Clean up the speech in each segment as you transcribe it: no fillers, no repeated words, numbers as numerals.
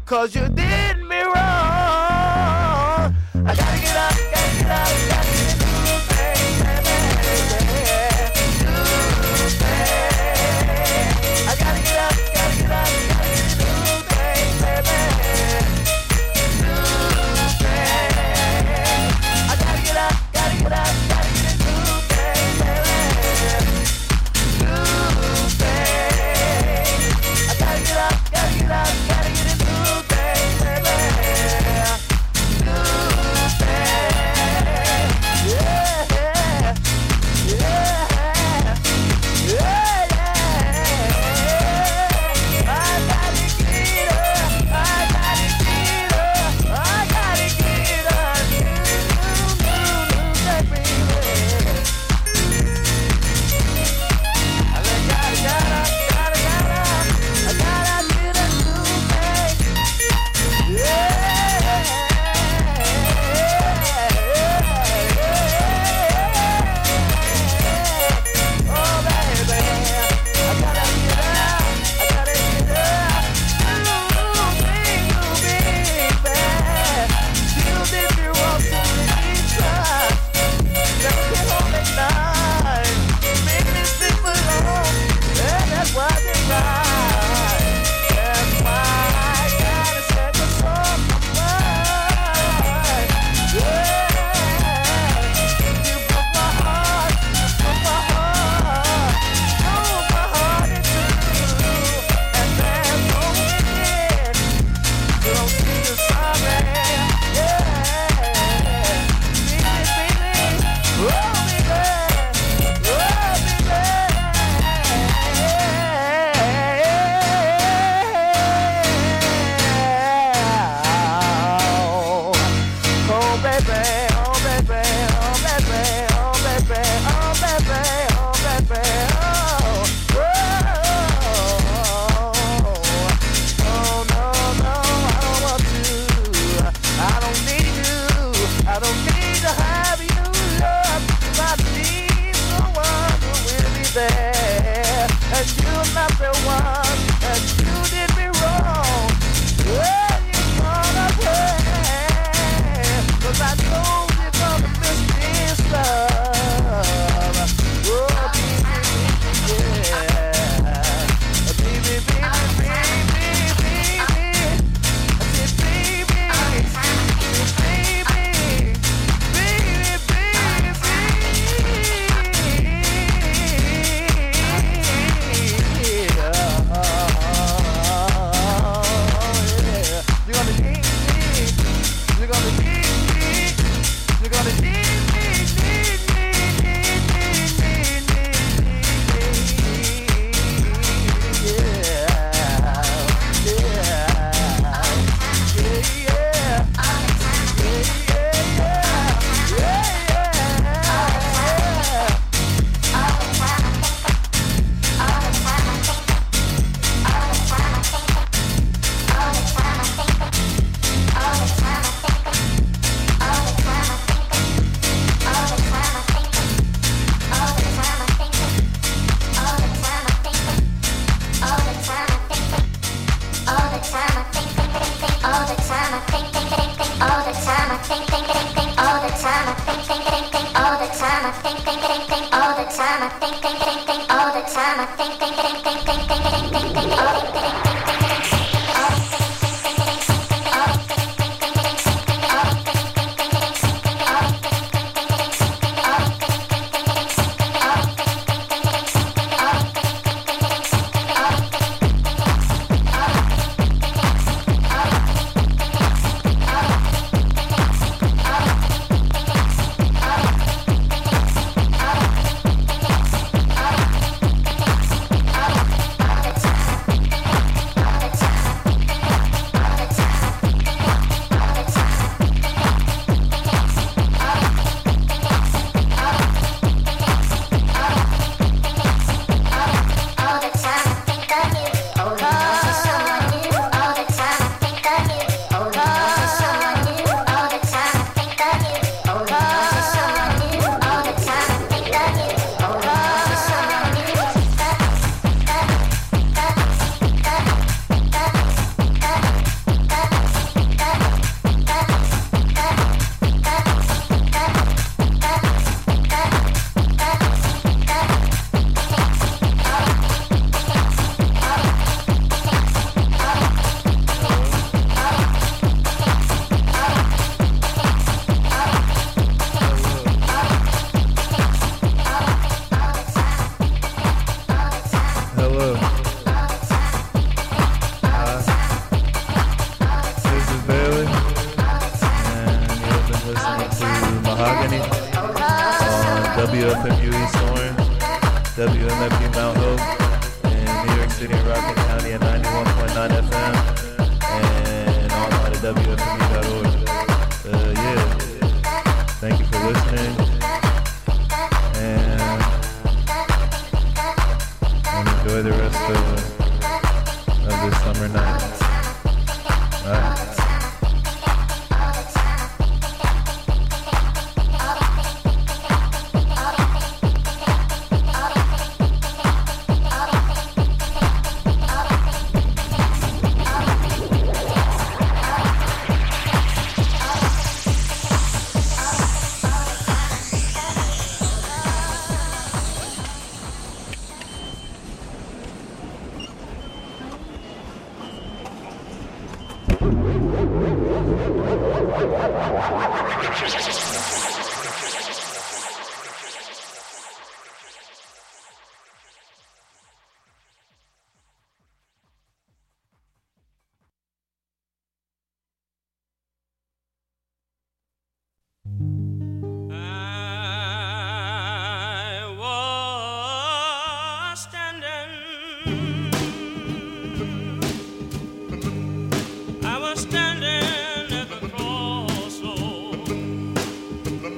'cause you did me wrong. I gotta get up, gotta get up, gotta get a new thing, baby. New thing. I gotta get up, gotta get up, gotta get a new thing, baby. New thing. I gotta get up, gotta get up, gotta get a new thing, baby. New thing. I gotta get up, gotta get up, gotta get a new thing, baby. New thing. Yeah, yeah, yeah, yeah. I gotta get up, I gotta get up, I gotta get up. New thing, baby. I gotta get a new thing. Yeah. Oh, baby. I gotta get up. New thing, new baby. You did me wrong so many times. Never get home at night. Make me sleep alone. Yeah, that's why they cry. That's why I gotta set the song on mine. Yeah, you broke my heart, broke my heart in two, and there's no end. You don't see the sorry. Yeah, baby, oh baby, oh baby, oh baby, oh baby, oh baby, oh baby, oh baby, oh no, no, I don't want to. I don't need you. I don't need to have you love. I need someone who will be there. And you're not the one. And you did me wrong. Well, you wanna play. 'Cause I know you're gonna miss this love. Oh, baby, yeah. Baby, baby, baby, baby. I said, baby, baby, baby, You're gonna need me. You're gonna need me. You're gonna need me. WFMU East Orange, WMFU Mount Hope, in New York City and Rockland County at 91.9 FM, and online at WFMU.org. Yeah, thank you for listening, and enjoy the rest of this summer night. Bye. I was standing at the crossroads.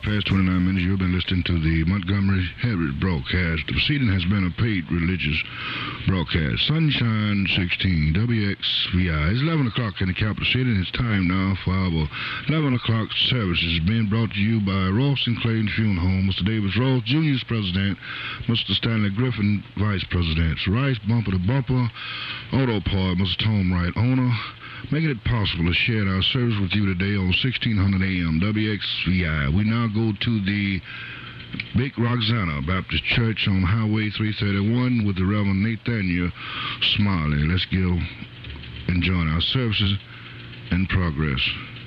past 29 minutes, you've been listening to the Montgomery Herald broadcast. The proceeding has been a paid religious broadcast. Sunshine 16, WXVI. It's 11 o'clock in the capital city, and it's time now for our 11 o'clock services being brought to you by Ross and Clayton Funeral Home. Mr. Davis Ross, Jr. is President. Mr. Stanley Griffin, Vice President. Rice, Bumper to Bumper. Auto Part, Mr. Tom Wright, owner. Making it possible to share our service with you today on 1600 AM WXVI. We now go to the Big Roxana Baptist Church on Highway 331 with the Reverend Nathaniel Smiley. Let's go and join our services in progress.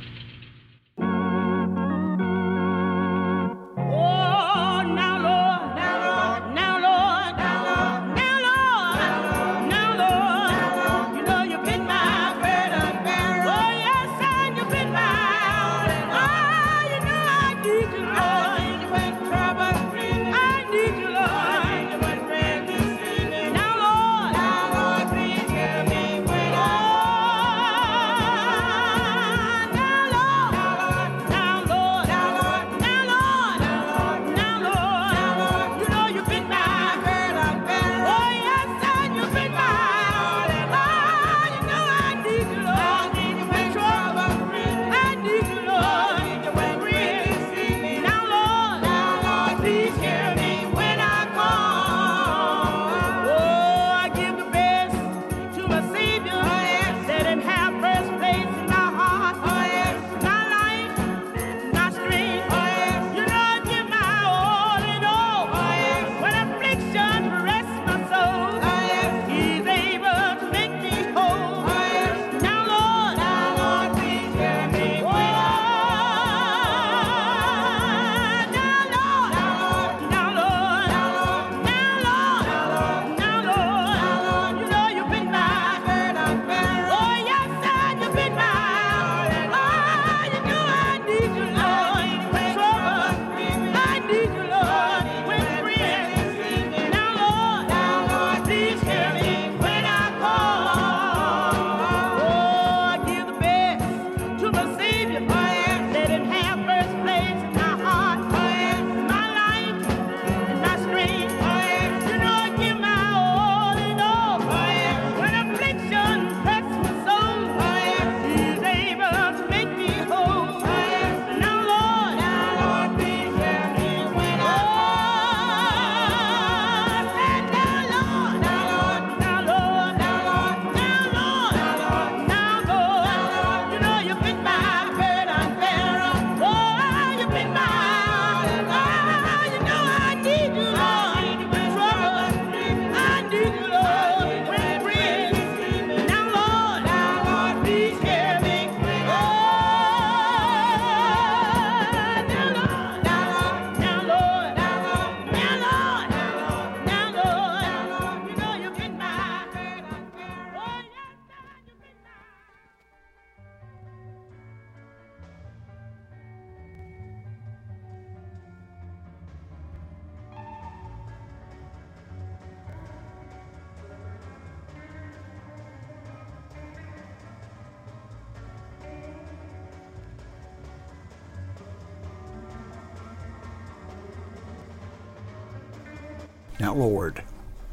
Now, Lord,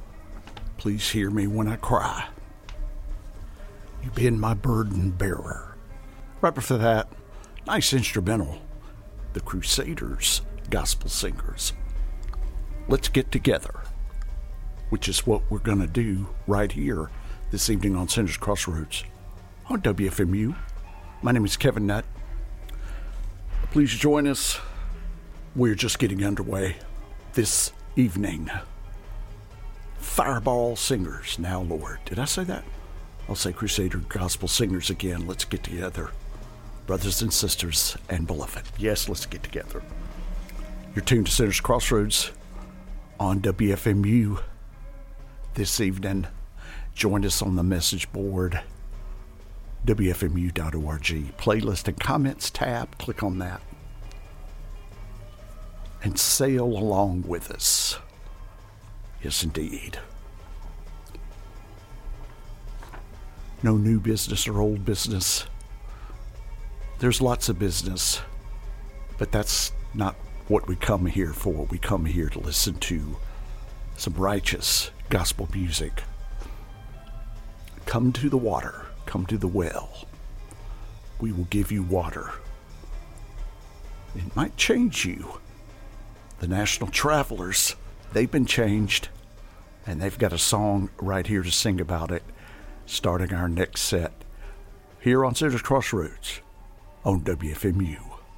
please hear me when I cry. You've been my burden bearer. Right before that, nice instrumental, the Crusaders, Gospel Singers. Let's get together, which is what we're going to do right here this evening on Sinners Crossroads on WFMU. My name is Kevin Nutt. Please join us. We're just getting underway this evening. Fireball Singers, now, Lord. Did I say that? I'll say Crusader Gospel Singers again. Let's get together. Brothers and sisters and beloved. Yes, let's get together. You're tuned to Sinners Crossroads on WFMU this evening. Join us on the message board, WFMU.org. Playlist and comments tab. Click on that. And sail along with us. Yes, indeed. No new business or old business. There's lots of business, but that's not what we come here for. We come here to listen to some righteous gospel music. Come to the water, come to the well. We will give you water. It might change you. The National Travelers, they've been changed, and they've got a song right here to sing about it, starting our next set here on Citrus Crossroads on WFMU.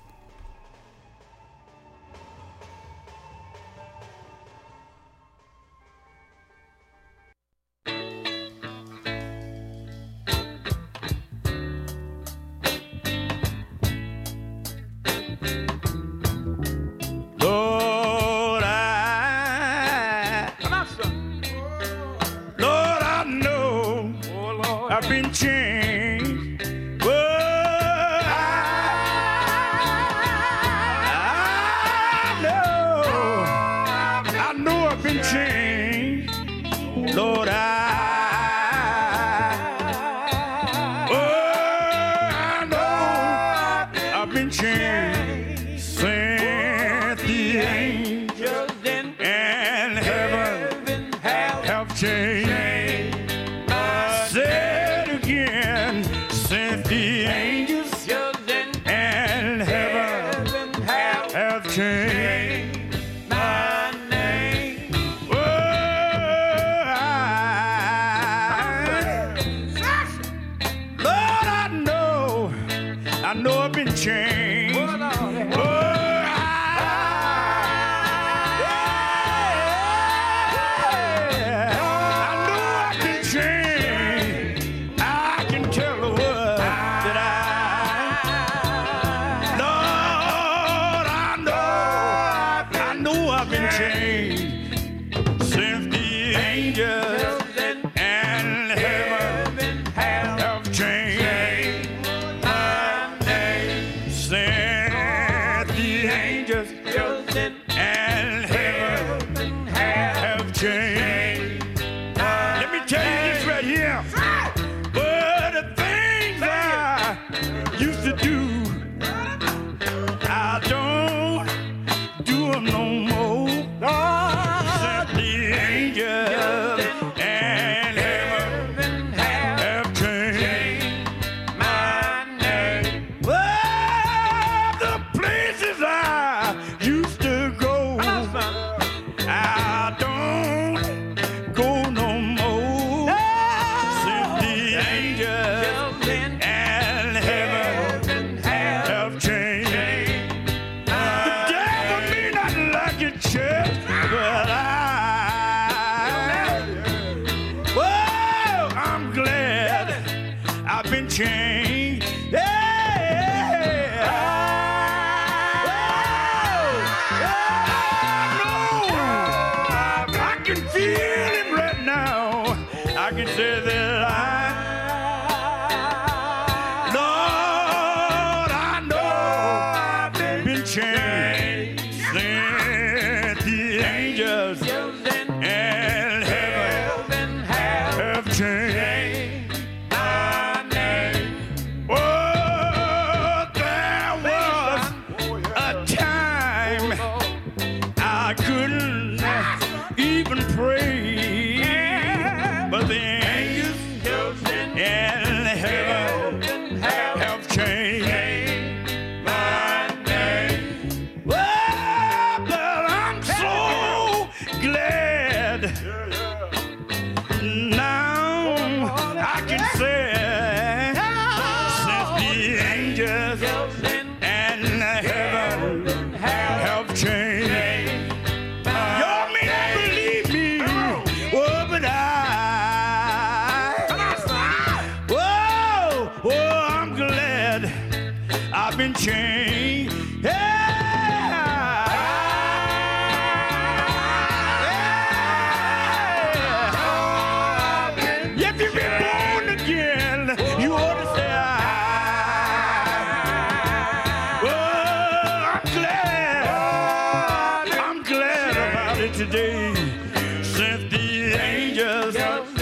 Today, since the angels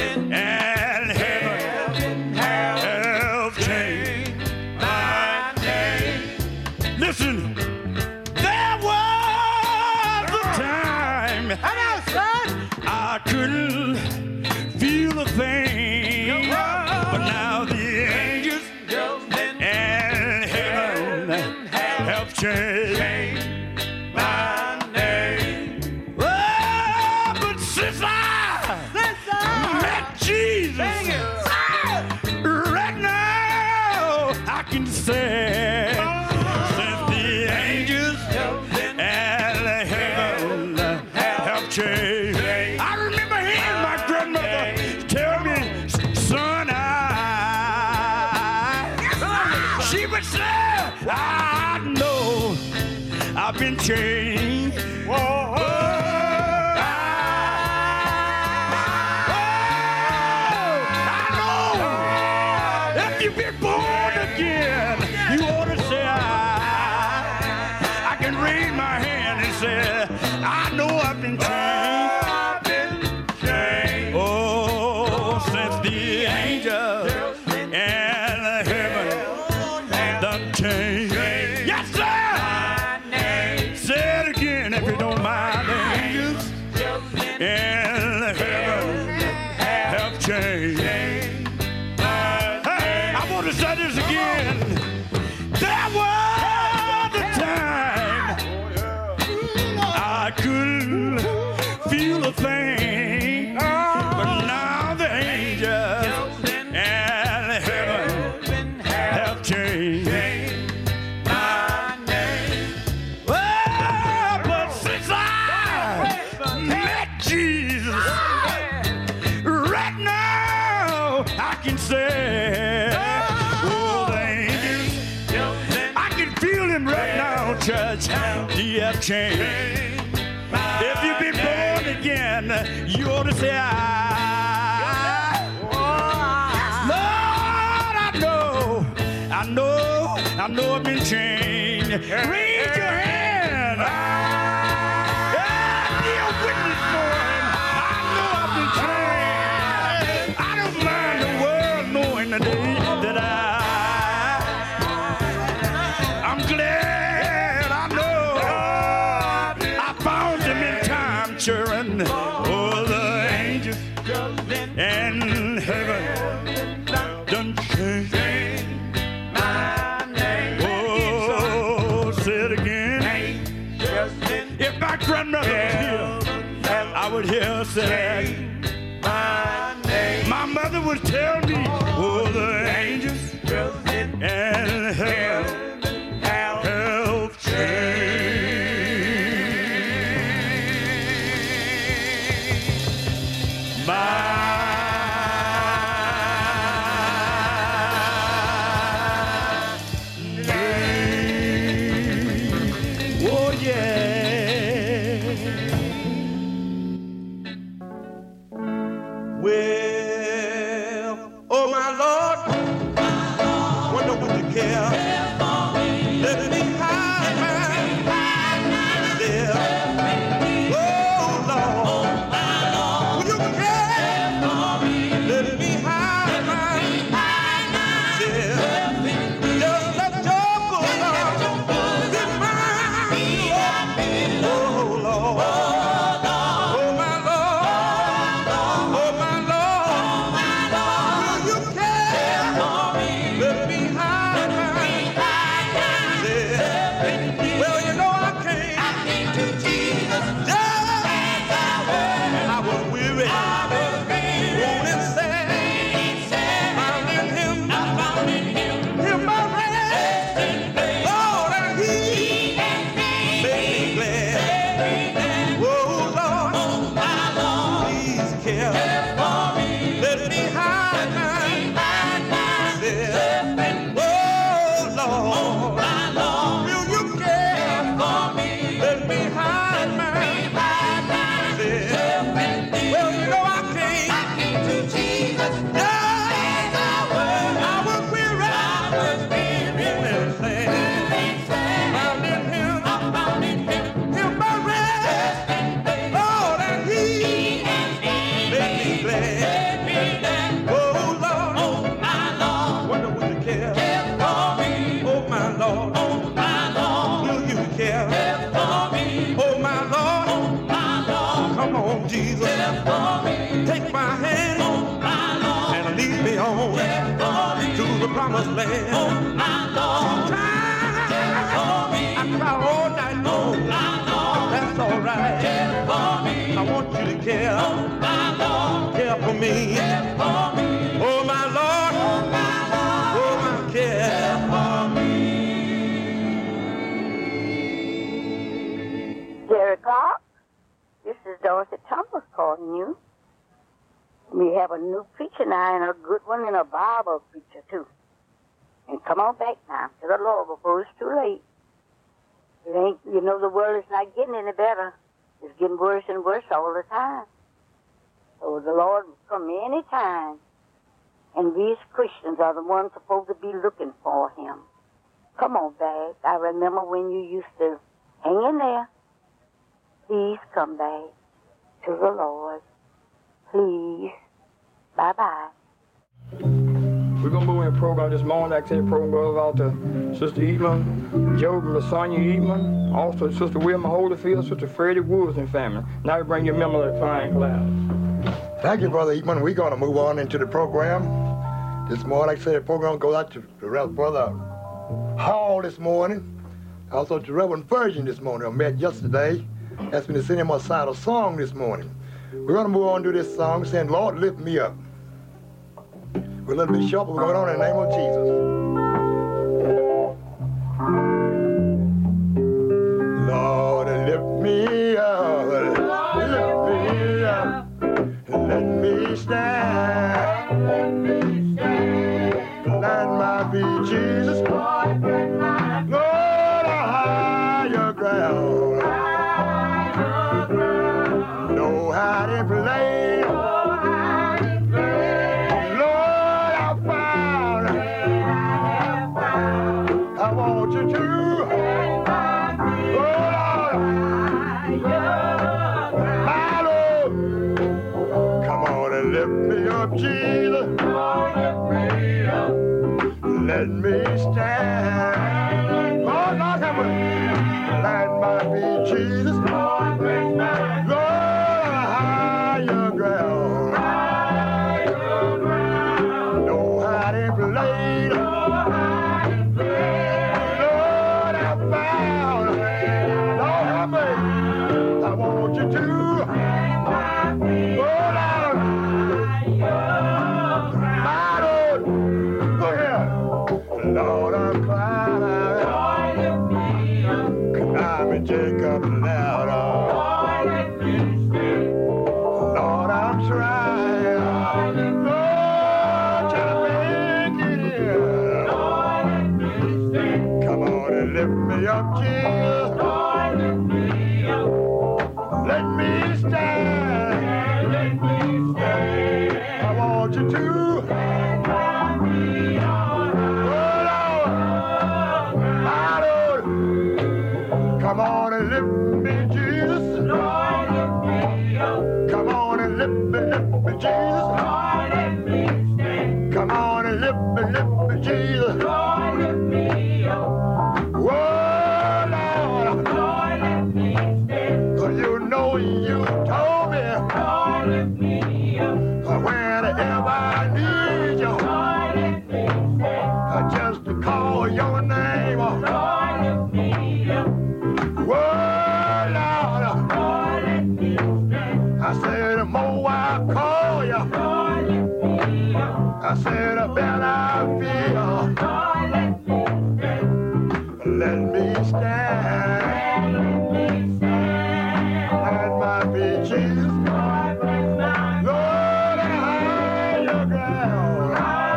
and heaven have changed my name. But now the angels and heaven have changed my name. Oh, but since I met Jesus, right now I can say, since the angels and heaven have changed. I remember hearing my grandmother tell me, son, she would say, I know I've been changed. Whoa, I know if you've been born again, you ought to say, I can raise my hand and say, I know I've been changed. Oh, since the angels and heaven done changed. Yes, sir. Say it again if you don't mind. The angels and heaven have changed. Hey, I want to say this again. There was a time I couldn't feel a thing, but now the angels and heaven have changed my name. Well, but since I met Jesus, right now I can say, oh, the angels, I can feel him right now, church. He have changed. If you've been born again, you ought to say, Lord, I know I've been changed. Raise your hand. Yeah, be a witness for him. I know I've been changed. I don't mind the world knowing the day that I'm glad I know I found him in time, children. Oh, the angels and heaven done changed my name. Oh, say it again. If my grandmother was here, I would hear her say, my mother would tell me, oh, the angels and heaven have changed my name. Oh, yeah. promised land. Oh, my Lord. Sometimes I cry all night long. Oh, my Lord. That's all right. Care for me. I want you to care. Oh, my Lord. Care for me. Care for me. Oh, my Lord. Oh, my Lord. Oh, my care. Care for me. Jerry Clark, this is Dorothy Thomas calling you. We have a new preacher now and a good one and a Bible preacher too. And come on back now to the Lord before it's too late. It ain't, you know, the world is not getting any better. It's getting worse and worse all the time. So the Lord will come any time. And we as Christians are the ones supposed to be looking for him. Come on back. I remember when you used to hang in there. Please come back to the Lord. Please. Bye-bye. We're going to move in a program this morning. Like I said, the program goes out to Sister Eatman, Job and LaSonia Eatman, also Sister Wilma Holyfield, Sister Freddie Woods and family. Now we bring you a member of the Flying Cloud. Thank you, Brother Eatman. We're going to move on into the program. This morning, like I said, the program goes out to Brother Hall this morning. Also to Reverend Virgin this morning. I met yesterday. Asked me to send him a side of song this morning. We're going to move on to this song saying, Lord, lift me up. We're a little bit short, but we're going on in the name of Jesus. Lord, lift me up, lift me up, let me stand, let my be Jesus, Lord, a higher ground, no hiding place, Lord, I found, I want you to. Lift me up, Jesus. Let me stand. Oh, Lord, have mercy. Let my be Jesus. Lord, higher ground. No hiding place. Lord, I found. Lord, have mercy. I want you to. Oh, Lord. Lord, I'm climbing Jacob ladder. Lord, I'm trying. Lord, trying to make it in. Come on and lift me up, Jesus. Let me stand. I want you to. Come on and lift me, Jesus. Lord, lift me up. Come on and lift me, Jesus. Lord, let me stand. Come on and lift me, Jesus. Lord, lift me up. Whoa, Lord. Lord, let me stand. 'Cause you know you told me. Lord, lift me up. Whenever I need you. Lord, let me stand. Just to call your name. Lord, lift me up. Whoa, Lord, I said the more I call you, I said the better I feel. Let me stand, let my be Jesus. Lord, higher ground,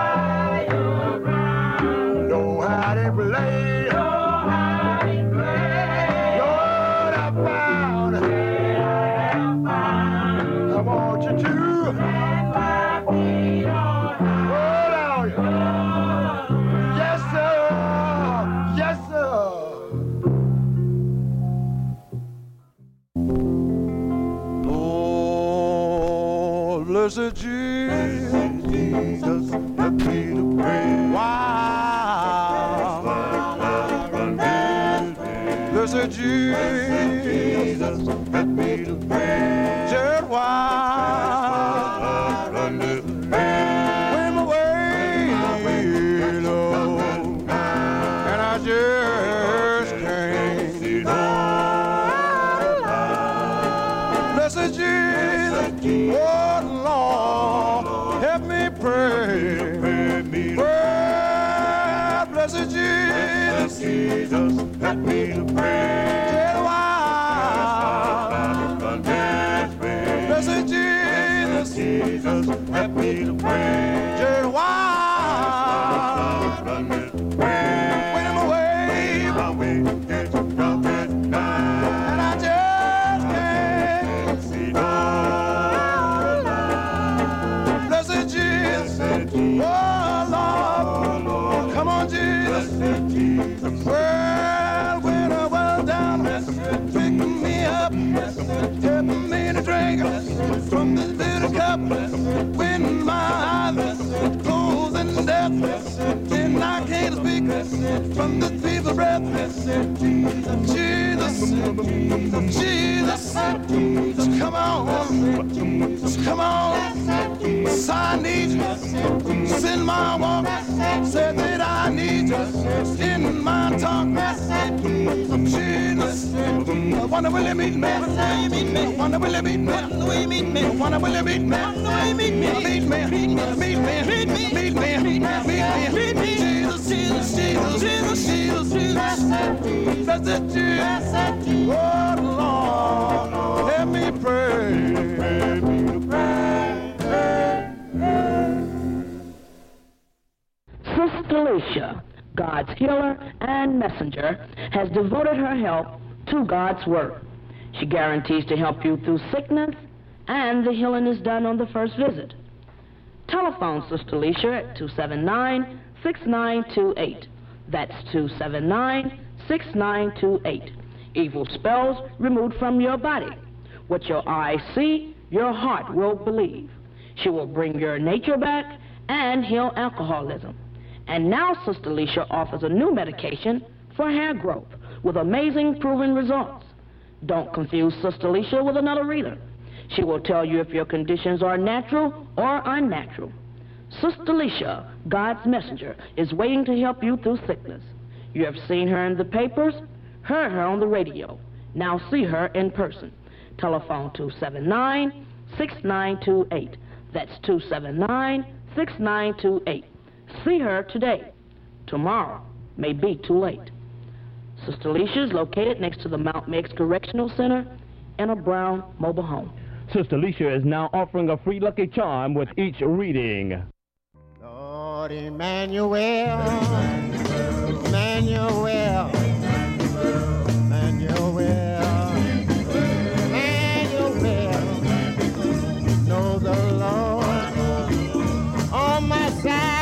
no hiding place. I want you to. Yes, sir. Yes, sir. Oh, blessed Jesus, help me to pray. Wow. Blessed Jesus, help me to pray. Just while when my way help me to pray. Blessed Jesus, Jesus, help me to pray. When I'm away, my way gets rough at night, and I just can't see no light. Blessed Jesus, oh Lord, come on Jesus, well, when I was down, pick me up, help me to drink from this bitter cup. When my eyes close in death, then I can't speak from this people's breath. Jesus, Jesus, come on, come on. I need you, send my walk, said that I need you in my talk. Jesus, I wonder will you meet me? I wonder will you meet me? I wonder will you meet me? Meet me, meet me, meet me. Jesus, Jesus, Jesus, Jesus, Jesus, Jesus. Blessed Jesus, oh Lord, let me pray. Sister Alicia, God's healer and messenger, has devoted her help to God's work. She guarantees to help you through sickness, and the healing is done on the first visit. Telephone Sister Alicia at 279-6928. That's 279-6928. Evil spells removed from your body. What your eyes see, your heart will believe. She will bring your nature back and heal alcoholism. And now Sister Alicia offers a new medication for hair growth with amazing proven results. Don't confuse Sister Alicia with another reader. She will tell you if your conditions are natural or unnatural. Sister Alicia, God's messenger, is waiting to help you through sickness. You have seen her in the papers, heard her on the radio. Now see her in person. Telephone 279-6928. That's 279-6928. See her today. Tomorrow may be too late. Sister Alicia is located next to the Mount Meigs Correctional Center in a brown mobile home. Sister Alicia is now offering a free lucky charm with each reading. Lord Emmanuel, Emmanuel, Emmanuel, Emmanuel, know the Lord on my side.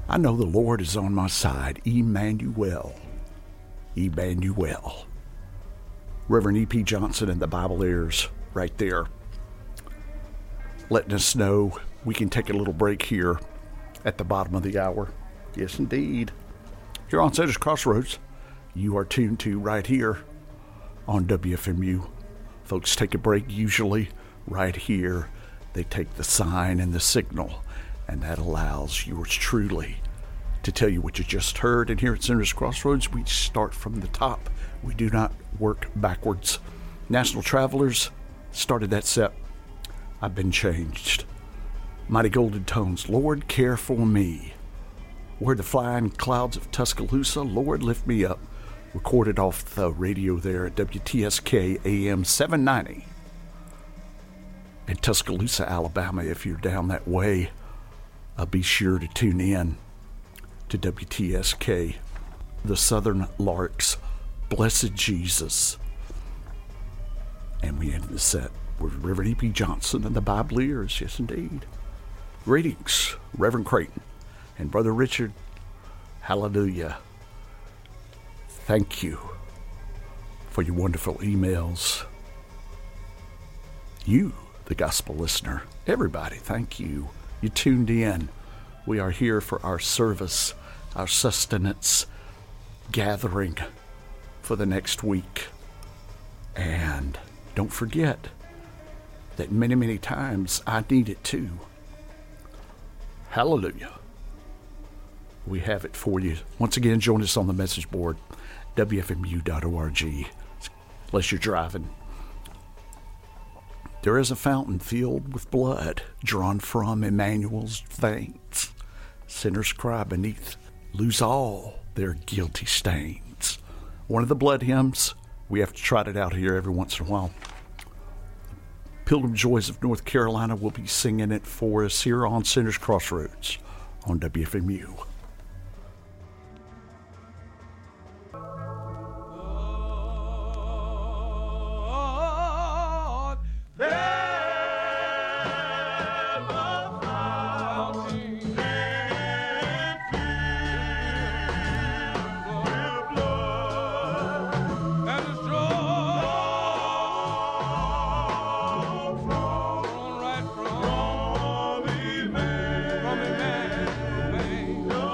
I know the Lord is on my side. Emmanuel. Emmanuel. Reverend E.P. Johnson and the Bible Heirs right there, letting us know we can take a little break here at the bottom of the hour. Yes, indeed. Here on Sinners Crossroads, you are tuned to right here on WFMU. Folks take a break usually right here. They take the sign and the signal, and that allows yours truly to tell you what you just heard. And here at Sinners Crossroads, we start from the top. We do not work backwards. National Travelers started that set. I've been changed. Mighty Golden Tones, Lord, care for me. Where the flying clouds of Tuscaloosa, Lord, lift me up. Recorded off the radio there at WTSK AM 790. In Tuscaloosa, Alabama, if you're down that way, be sure to tune in to WTSK. The Southern Larks, Blessed Jesus. And we end the set with Reverend E.P. Johnson and the Bible Heirs. Yes, indeed. Greetings, Reverend Creighton and Brother Richard. Hallelujah. Thank you for your wonderful emails. You, the gospel listener, everybody, thank you. You tuned in. We are here for our service, our sustenance gathering for the next week. And don't forget that many, many times I need it too. Hallelujah. We have it for you. Once again, join us on the message board, WFMU.org, unless you're driving. There is a fountain filled with blood drawn from Emmanuel's veins. Sinners cry beneath, lose all their guilty stains. One of the blood hymns, we have to trot it out here every once in a while. Pilgrim Joys of North Carolina will be singing it for us here on Sinners Crossroads on WFMU. From Emmanuel.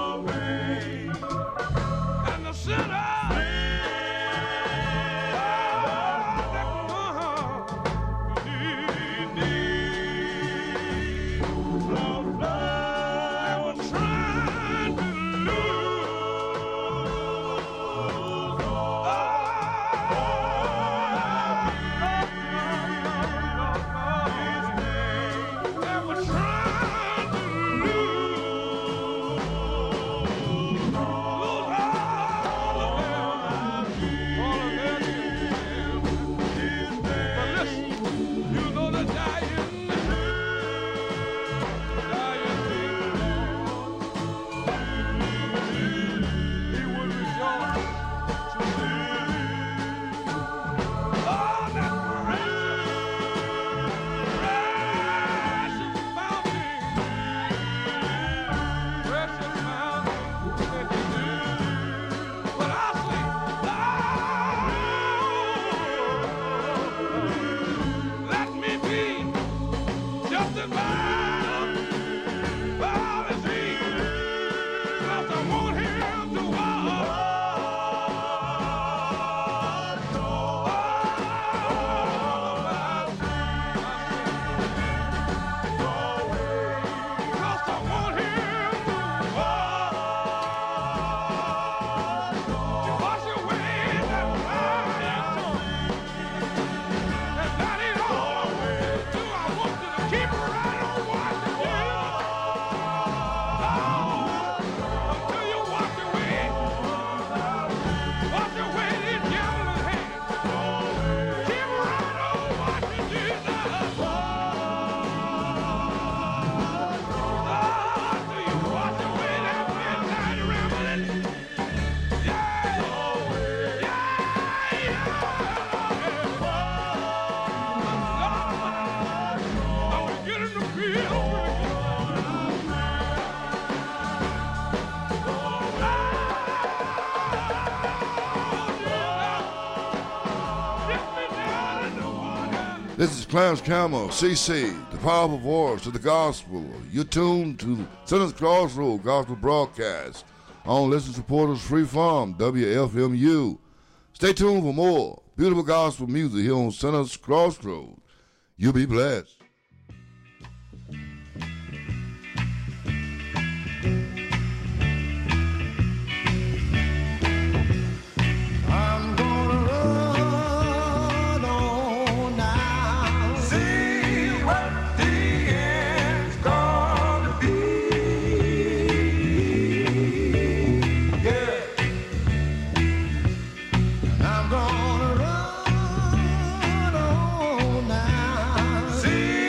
This is Clarence Campbell, CC, the powerful voice of the gospel. You're tuned to Sinner's Crossroad Gospel Broadcast on Listen Supporters Free Farm, WFMU. Stay tuned for more beautiful gospel music here on Sinner's Crossroad. You'll be blessed. See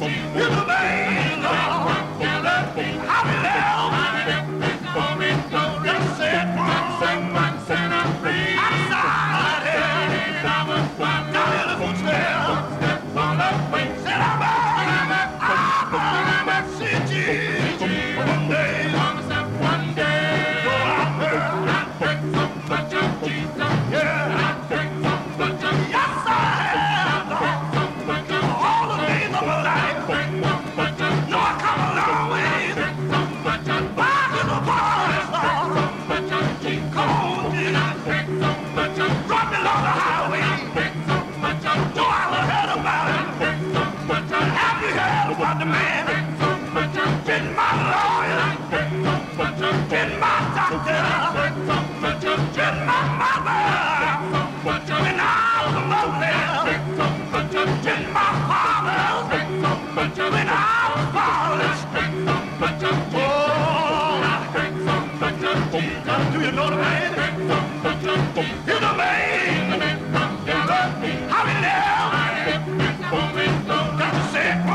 Do you know the man? He's the man. How he live? Got to say it,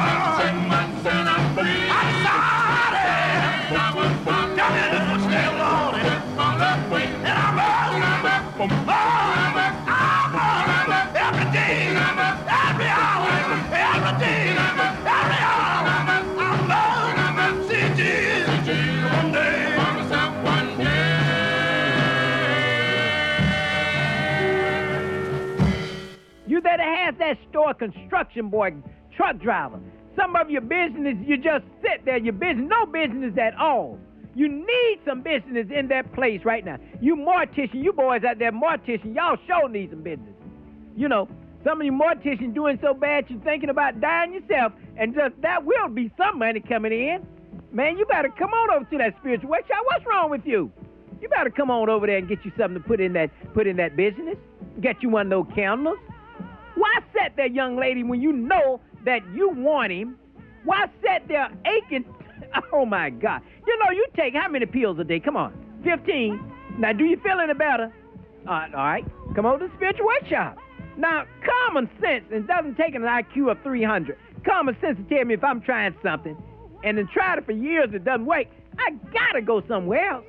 outside it. Down in the footsteps, Lord. And I'm every day, every hour, every day, every hour. I'm see Jesus one day. You that has that store construction boy, truck driver. Some of your business, you just sit there, your business, no business at all. You need some business in that place right now. You mortician, you boys out there mortician, y'all sure need some business. You know, some of you morticians doing so bad you're thinking about dying yourself, and just that will be some money coming in. Man, you better come on over to that spiritual workshop. What's wrong with you? You better come on over there and get you something to put in that business. Get you one of those candles. Why sit there, young lady, when you know that you want him? Why sit there aching? Oh, my God. You know, you take how many pills a day? Come on, 15. Now, do you feel any better? All right. Come over to the spiritual workshop. Now, common sense, and it doesn't take an IQ of 300. Common sense to tell me if I'm trying something, and then tried it for years, it doesn't work, I got to go somewhere else.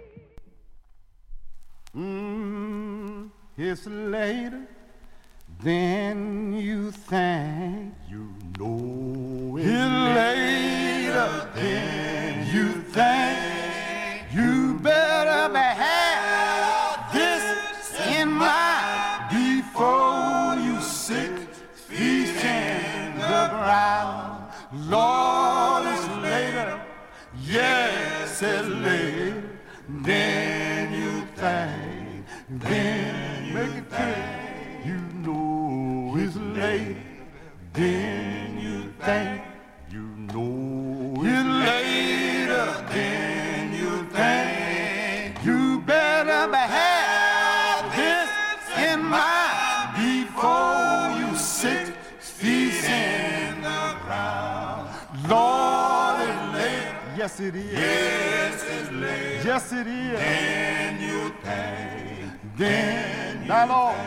It's later than you think. You know it's later than you think. You better behave this in mind before you 6 feet in the ground. Lord, it's later, yes, it's later than you think. Then make it clear. You know it's late, then you think. You know it's later than you think. You better behave this in mind before you 6 feet in the ground. Lord, it's late. Yes, it is. Yes, it's late. Yes, it is. Then you think. Then now, Lord.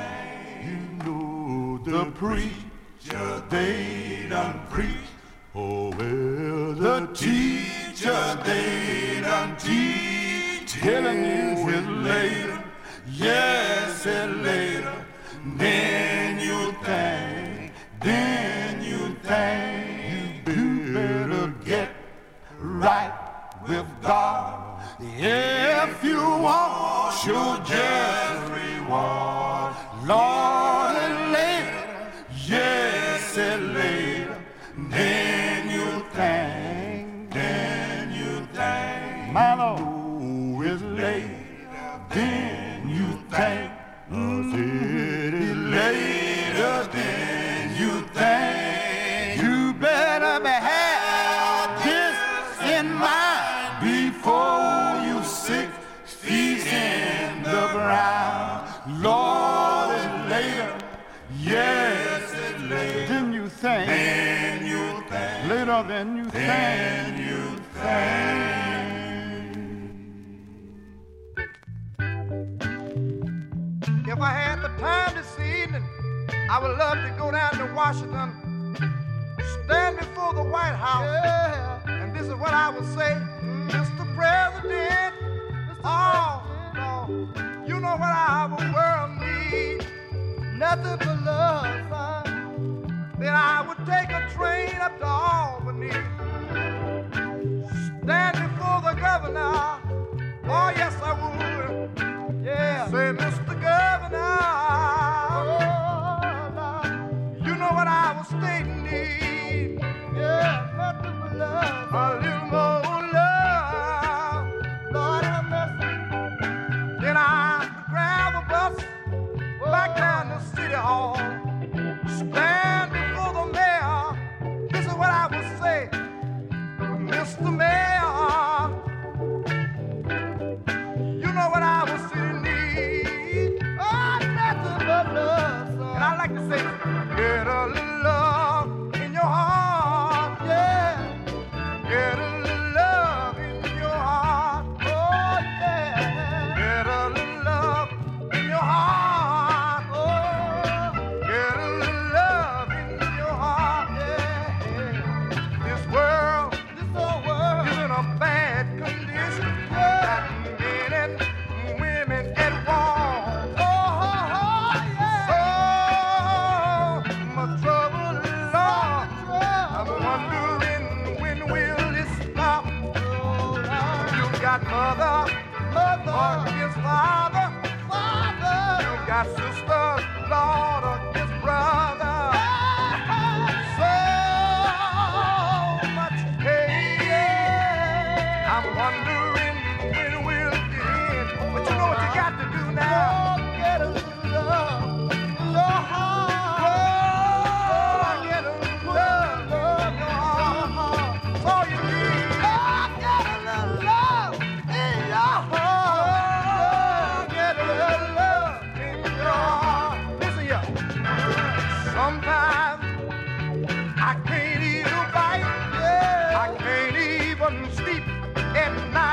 The preacher, they done preach. Oh, well, the teacher, they done teach. Telling you it's later, yes, it's later. Then you think, you better get right with God. If you want your just reward, Lord, it's later. Yes, it's later, then you think, my Lord, it's later, then you think, it's later, then you think, you better behave this in mind before you 6 feet in the ground. Lord, it's later, yes. Then you think, later than you think. If I had the time this evening, I would love to go down to Washington, stand before the White House, and this is what I would say, Mr. President, oh, you know what our world needs, nothing but love, son. Then I would take a train up to Albany, stand before the governor, oh yes I would, yeah, say Mr. Governor, you know what our state needs, yeah, nothing but love, a little more love, Lord have mercy. Then I grab a bus back down to City Hall, stand before the mayor, this is what I would say, Mr. Mayor, you know what our city needs, oh, nothing but love, son. And I like to say, get a little love in your heart, yeah, get a little love in your heart, oh yeah, get a little love in your heart, oh, get a little love in your heart, yeah. This world is in a bad condition, got men and women at war, oh yeah, so much trouble, Lord, I'm wondering when will it stop, you got mother against father, you got sister, Lord against brother, so much hate, I'm wondering when will it end, but you know what you got to do now, get a little love in your heart, get a little love in your heart, that's all you need, get a little love in your heart, get a little love in your heart, listen here, sometimes I can't eat a bite, I can't even sleep at night.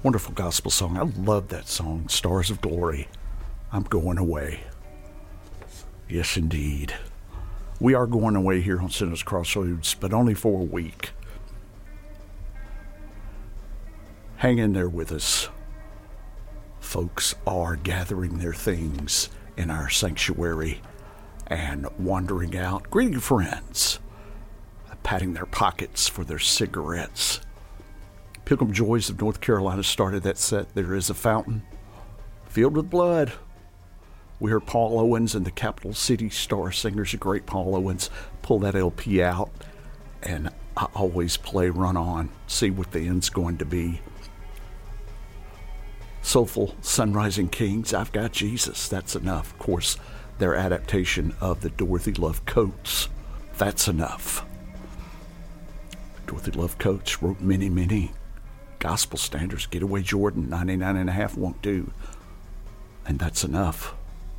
Wonderful gospel song. I love that song, Stars of Glory. I'm going away. Yes, indeed. We are going away here on Sinners Crossroads, but only for a week. Hang in there with us. Folks are gathering their things in our sanctuary and wandering out, greeting friends, patting their pockets for their cigarettes. Pilgrim Joys of North Carolina started that set. There is a fountain filled with blood. We heard Paul Owens and the Capital City Star Singers, the great Paul Owens, pull that LP out, and I always play Run On, see what the end's going to be. Soulful Sunrising Kings, I've Got Jesus, That's Enough. Of course, their adaptation of the Dorothy Love Coates, That's Enough. Dorothy Love Coates wrote many gospel standards. Getaway Jordan, 99 and a half won't do. And That's Enough.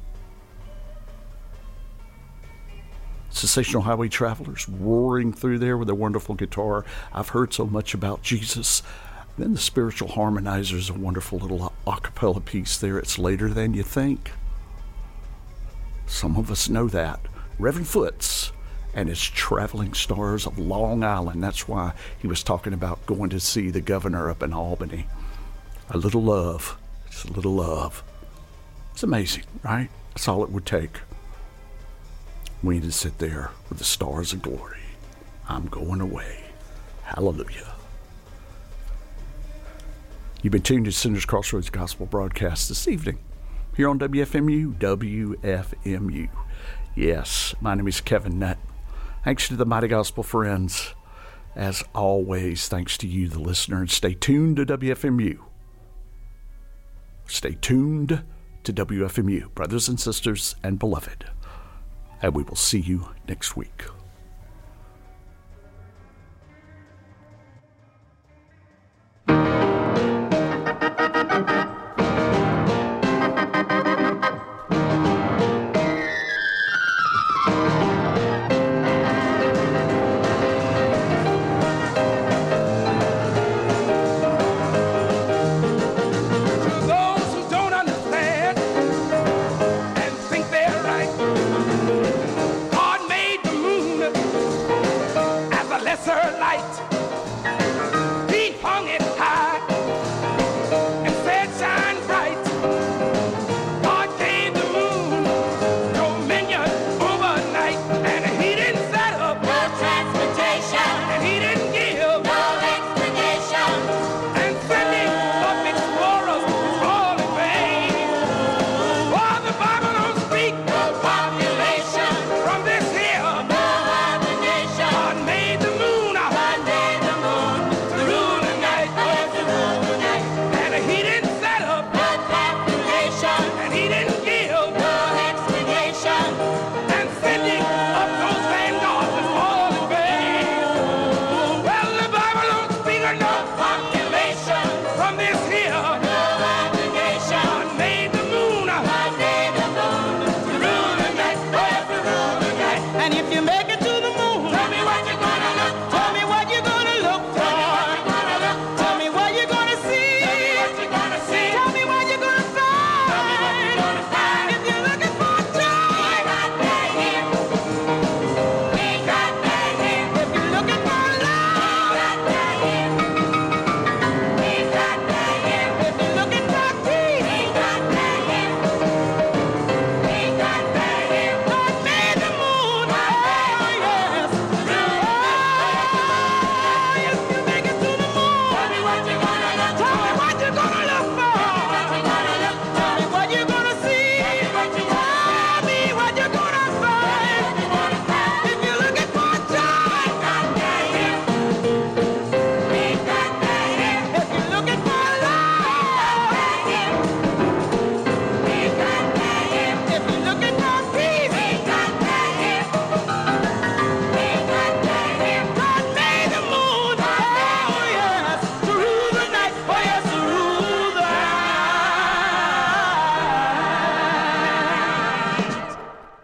Sensational Highway Travelers roaring through there with their wonderful guitar. I've heard so much about Jesus. Then the Spiritual Harmonizers, a wonderful little a cappella piece there. It's Later Than You Think. Some of us know that. Reverend Foots and his Traveling Stars of Long Island. That's why he was talking about going to see the governor up in Albany. A little love. Just a little love. It's amazing, right? That's all it would take. We need to sit there with the stars of glory. I'm going away. Hallelujah. You've been tuned to Sinners Crossroads Gospel Broadcast this evening here on WFMU. WFMU. Yes, my name is Kevin Nutt. Thanks to the Mighty Gospel Friends. As always, thanks to you, the listener, and stay tuned to WFMU. Stay tuned to WFMU, brothers and sisters and beloved. And we will see you next week.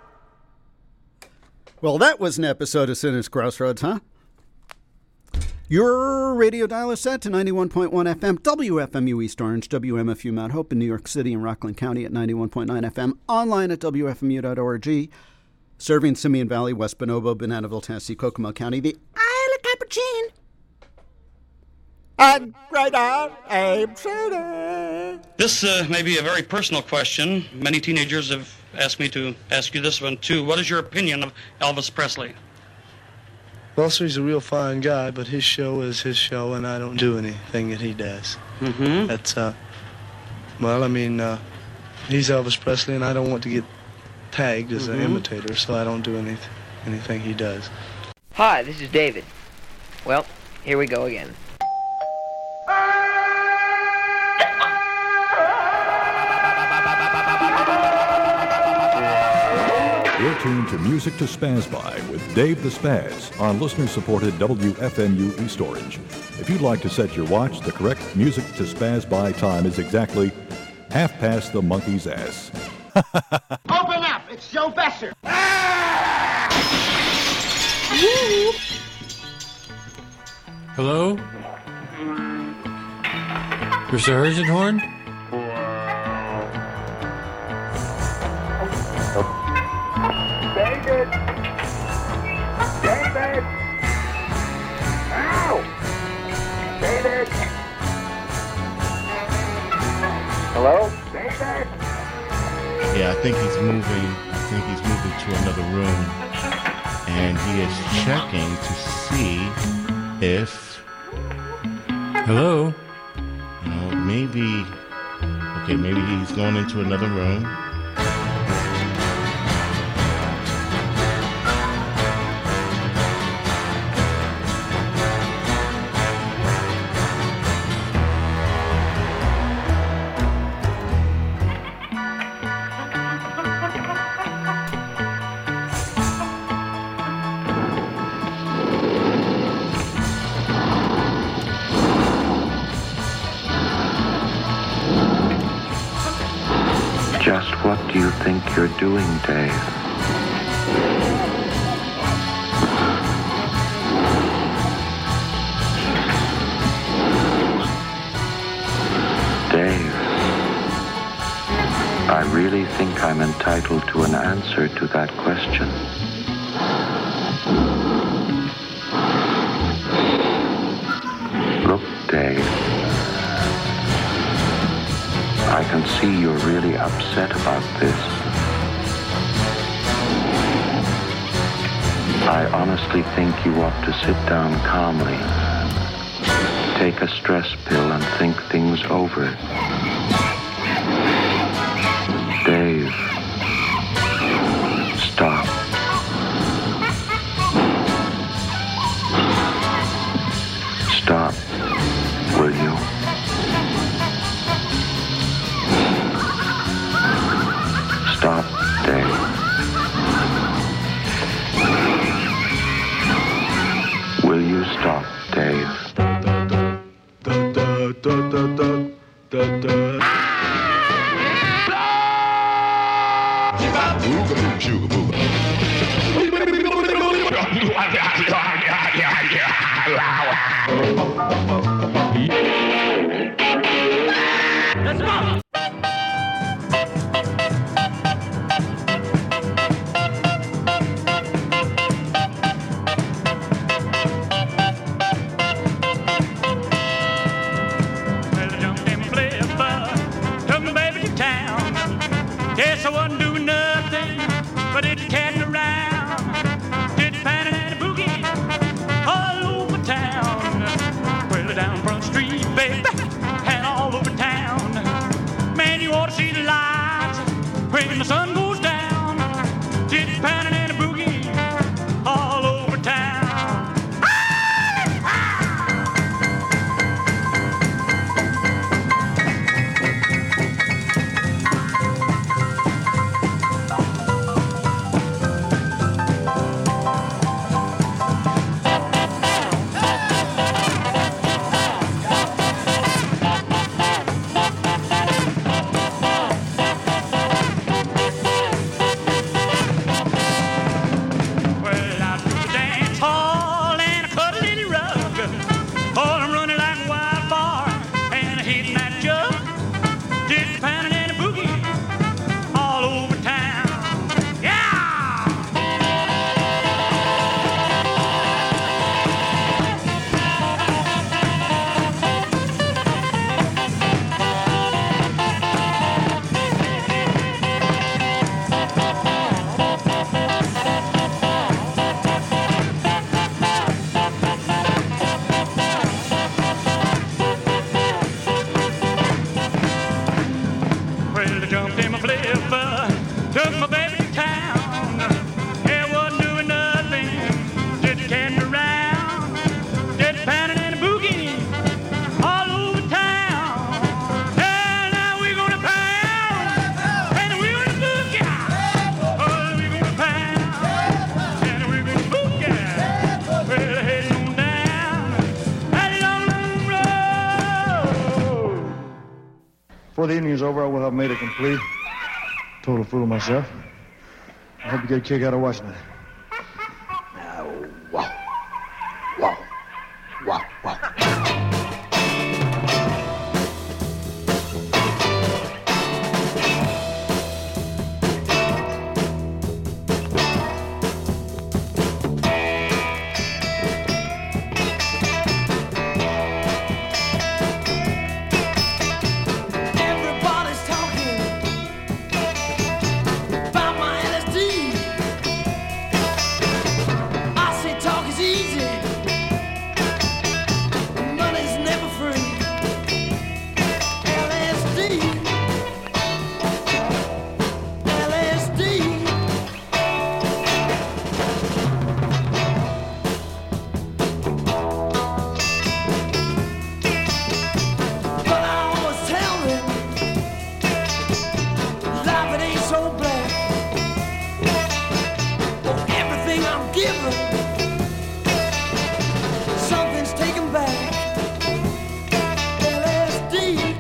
Well, that was an episode of Sinners Crossroads, huh? Your radio dial is set to 91.1 FM, WFMU East Orange, WMFU Mount Hope in New York City and Rockland County at 91.9 FM, online at WFMU.org, serving Simeon Valley, West Bonobo, Bananaville, Tennessee, Kokomo County, the Isle of Capuchin. And right out, Abe City. This may be a very personal question. Many teenagers have asked me to ask you this one, too. What is your opinion of Elvis Presley? Well, sir, he's a real fine guy, but his show is his show, and I don't do anything that he does. Mm-hmm. That's, well, I mean, he's Elvis Presley, and I don't want to get tagged as an imitator, so I don't do anything he does. Hi, this is David. Well, here we go again. You're tuned to Music to Spaz By with Dave the Spaz on listener-supported WFMU East Orange. If you'd like to set your watch, the correct Music to Spaz By time is exactly 1/2 the monkey's ass. Open up! It's Joe Besser! Hello? Mr. Herzenhorn? David! David! Ow! David! Hello? David! Yeah, I think he's moving to another room. And he is checking to see if... Hello? You know, maybe he's going into another room. Just what do you think you're doing, Dave? Dave, I really think I'm entitled to an answer to that question. Look, Dave. I can see you're really upset about this. I honestly think you ought to sit down calmly, take a stress pill and think things over. Dave, stop. Stop, will you? Stop, Dave. Will you stop, Dave? Let's go! Yes, I wasn't doing nothing, but it catting around, did panning and a boogie all over town. Well, down Front Street, baby, and all over town. Man, you ought to see the lights when the sun goes down, did panning and a boogie all over town. Well, I jumped in my flipper, took my baby to town. Yeah, wasn't doing nothing, just catting around, just pounding and a boogie all over town. And now we're gonna pound, and we're gonna boogie. Oh, we're gonna pound, and we're gonna boogie. Well, heading on down that long road. Before the evening's over, I will have made a complete, total fool of myself. I hope you get a kick out of watching it. Wow. Wow. Wow. Wow. Everybody's talking about my LSD. I say talk is easy, money's never free. LSD, LSD. But I always tell them life it ain't so black. For everything I'm given, something's taken back. LSD.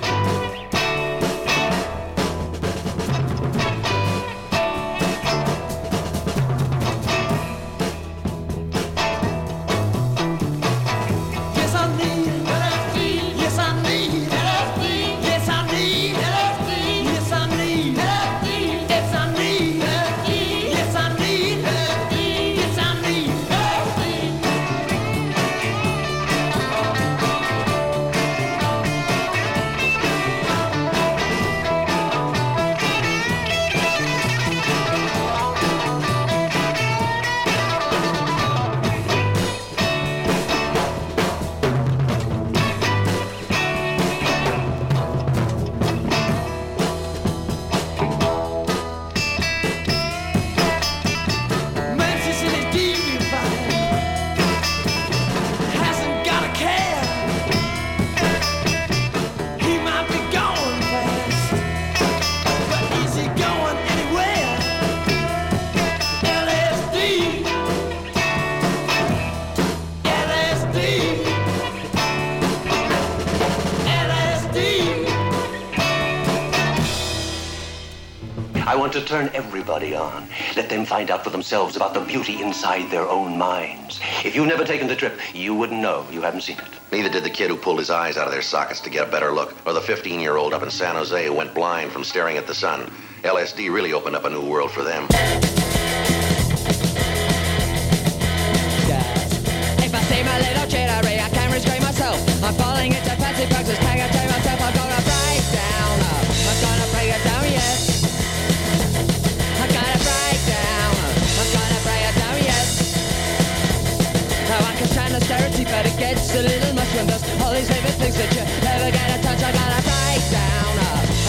Yes, I need LSD. Yes, I need LSD. Yes, I need LSD. Yes, I need LSD. Yes, I need LSD. Yes, I need LSD. Yes, I need LSD. Manchester in his deep fire hasn't got a care. He might be going fast, but is he going anywhere? LSD, LSD, LSD. I want to turn everybody on. Let them find out for themselves about the beauty inside their own minds. If you've never taken the trip, you wouldn't know. You haven't seen it. Neither did the kid who pulled his eyes out of their sockets to get a better look, or the 15-year-old up in San Jose who went blind from staring at the sun. LSD really opened up a new world for them. If I see my little jittery, I can't restrain myself. I'm falling into fancy praxis, can't contain myself. I'm gonna break down. I'm gonna break it down, yes. I'm gonna break down. I'm gonna break it down, yes. Now I can stand austerity, but it gets a little much when there's all these favorite things that you